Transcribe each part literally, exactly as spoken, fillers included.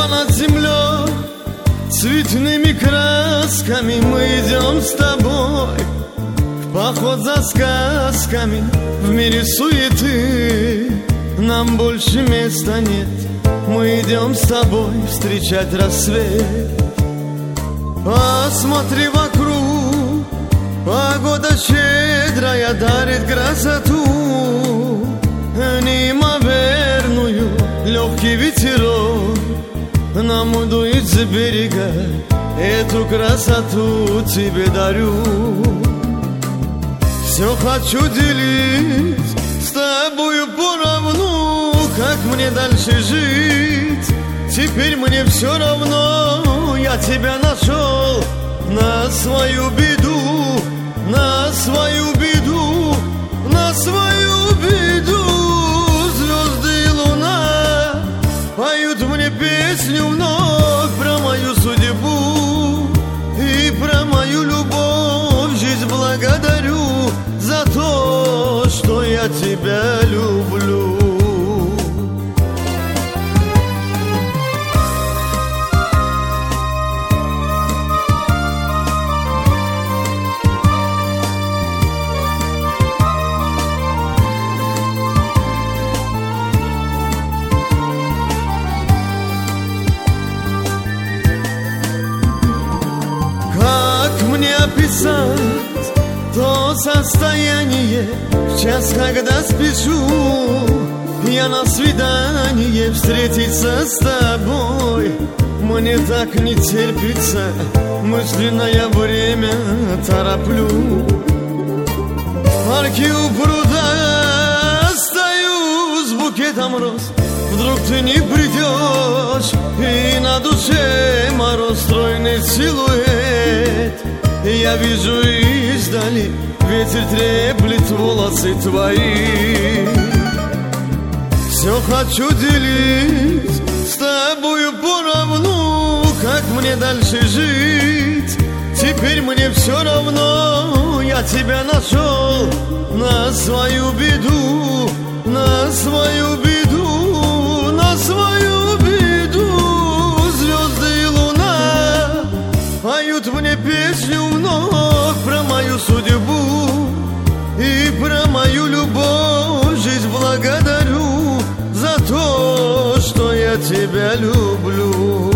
над землей цветными красками мы идем с тобой в поход за сказками. В мире суеты нам больше места нет. Мы идем с тобой встречать рассвет. Посмотри вокруг, погода щедрая дарит красоту неимоверную. Легкий ветерок нам удует с берега. Эту красоту тебе дарю. Все хочу делить с тобою поровну. Как мне дальше жить? Теперь мне все равно. Я тебя нашел на свою беду, на свою беду, на свою беду. Звезды и луна поют мне песню вновь про мою судьбу и про мою любовь. Жизнь благодарю за то, что я тебя люблю. Описать то состояние в час, когда спешу я на свидание встретиться с тобой. Мне так не терпится, мысленное время тороплю. В парке у пруда стою с букетом роз. Вдруг ты не придешь, и на душе мороз, стройный силуэт. Я вижу издали, ветер треплет волосы твои. Все хочу делить с тобою поровну. Как мне дальше жить? Теперь мне все равно. Я тебя нашел на свою беду, на свою беду, на свою беду. Звезды и луна поют мне песню вновь про мою судьбу и про мою любовь. Жизнь благодарю за то, что я тебя люблю.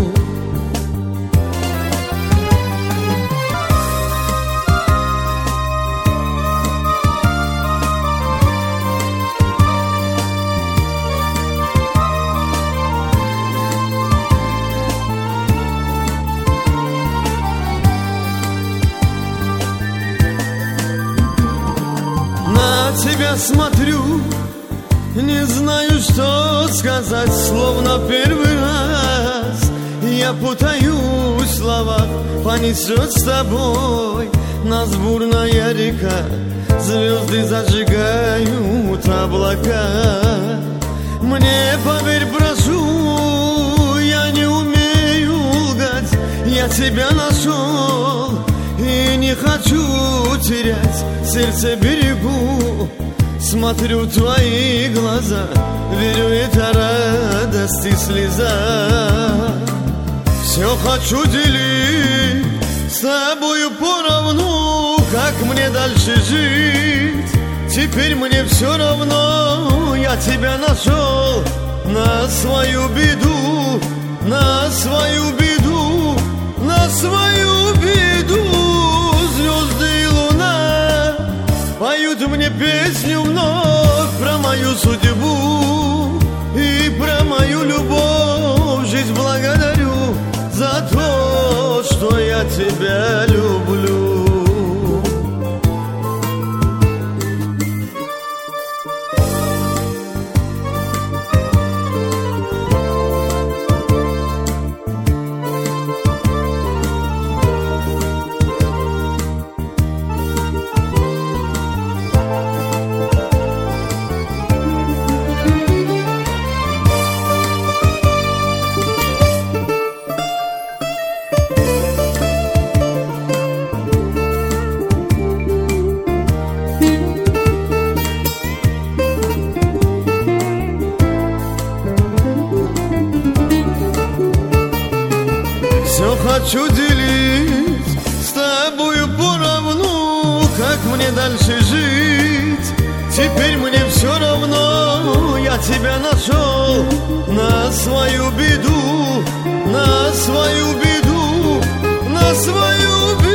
Тебя смотрю, не знаю, что сказать, словно первый раз. Я путаюсь в словах, понесет с тобой нас бурная река. Звезды зажигают облака. Мне поверь, прошу, я не умею лгать. Я тебя нашел и не хочу терять, сердце берегу. Смотрю твои глаза, верю, это радость и слеза. Все хочу делить с тобою поровну. Как мне дальше жить? Теперь мне все равно. Я тебя нашел на свою беду, на свою беду, на свою беду. Звезды и луна поют мне песню вновь про мою судьбу и про мою любовь. Жизнь благодарю за то, что я тебя люблю. мне дальше жить? Теперь мне все равно, я тебя нашел. На свою беду, на свою беду, на свою беду.